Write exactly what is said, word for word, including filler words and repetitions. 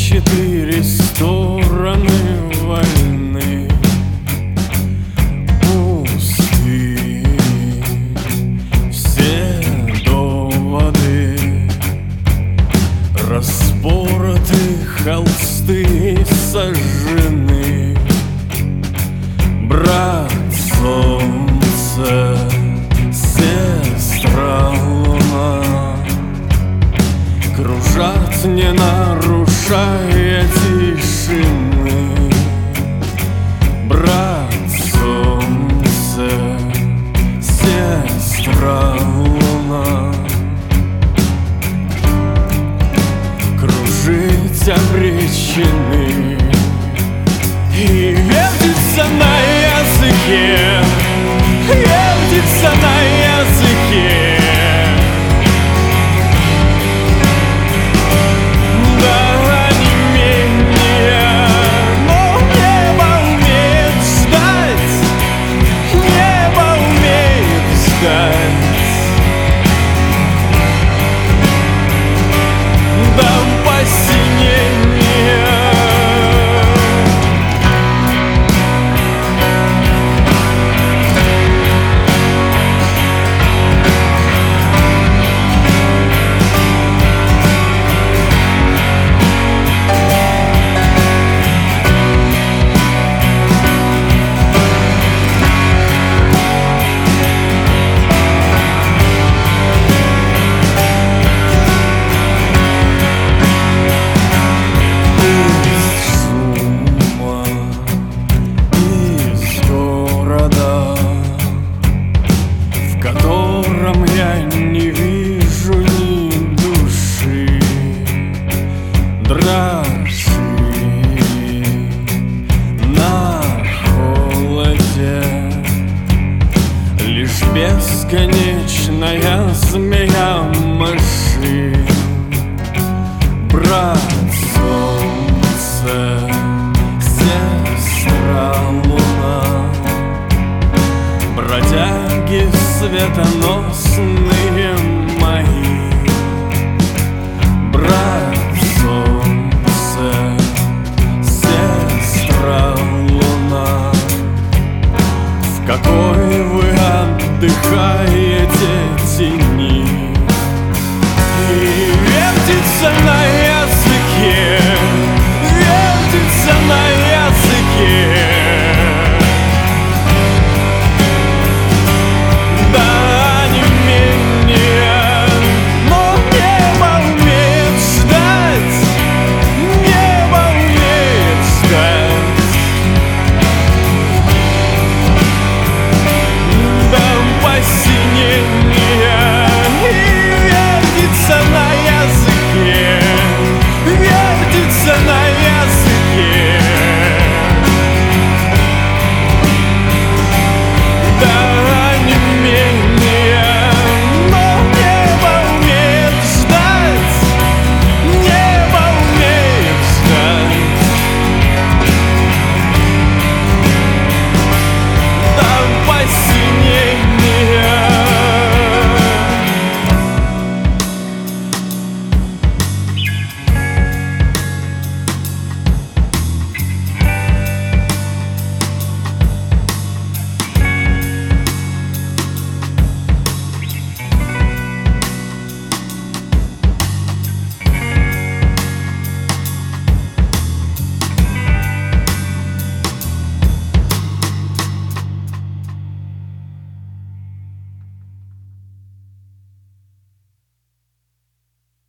четыре стороны войны пусты, все доводы распороты, холсты сожжены. Брат солнце, сестра луна кружат, не нарушая тишины. Брат солнце, сестра луна кружить обречены. И вертится на языке, вертится на языке. Да, онемение, но небо умеет ждать, небо умеет ждать. Да, посинение. В котором я не вижу ни души, дрожи на холоде, лишь бесконечная змея машин. Брат солнце, сестра луна, бродяги светонос